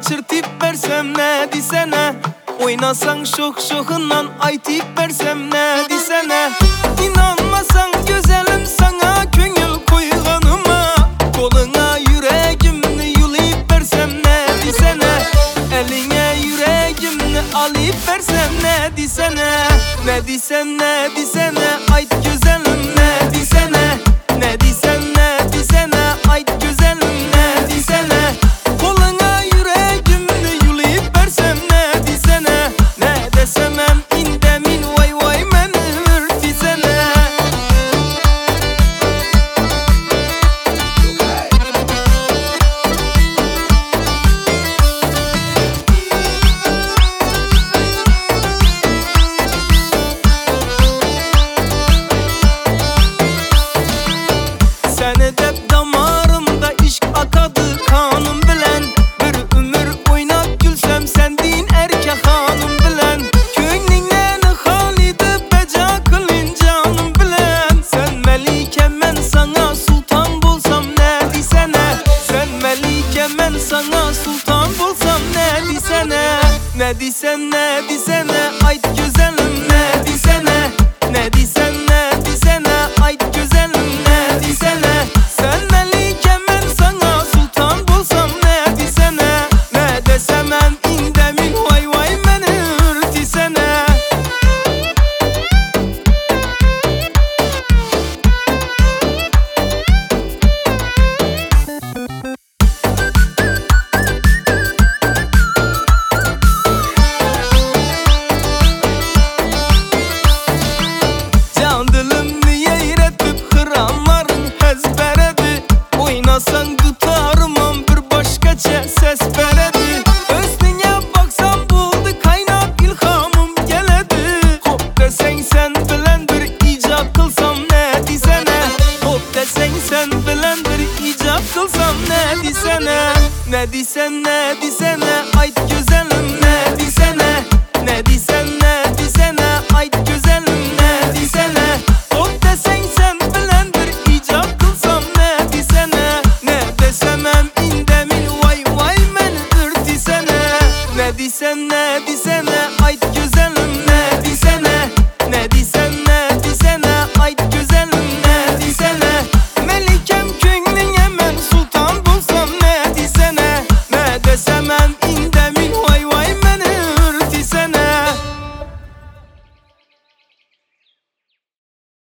kaçırtıp versem ne desene. Oynasan şok şokundan aytıp versem ne desene. İnanmasan güzelim sana köngül koyganıma. Koluna yüreğimni yulayıp versem ne desene. Eline yüreğimni alıp versem ne desene. Ne desem ne desene ayt güzelim ne desene. Ne desem ne desene ayt güzelim ne desene. Koluna yüreğimni yulayıp versem ne desene. Ne desemem indemin vay vay meni ürtesene. Seni de damarımda işk akadı kanım bilen. Bir ömür oynap gülsem sendin erkek hanım bilen. Könglinle halide beca kılın canım bilen. Sen melikem ben sana sultan bulsam ne desene. Sen melikem ben sana sultan bulsam ne desene. Ne desem ne desene ayt güzelim ne desene. Ne desem ne desene ayt güzelim ne desene. Sen melikem ben sana sultan bulsam ne desene. Ne desemem indemin vay vay meni ürtesene. Can dilimni yeyretip hıramların ezberedi. Oynasan tutarımam bir başkaça ses veredi. Özlüğe baksam buldu kaynap ilhamım geledi. Hop desen sen bilen bir icap kılsam ne desene. Hop desen sen bilen bir icap kılsam ne desene. Ne desem ne desene ayt güzel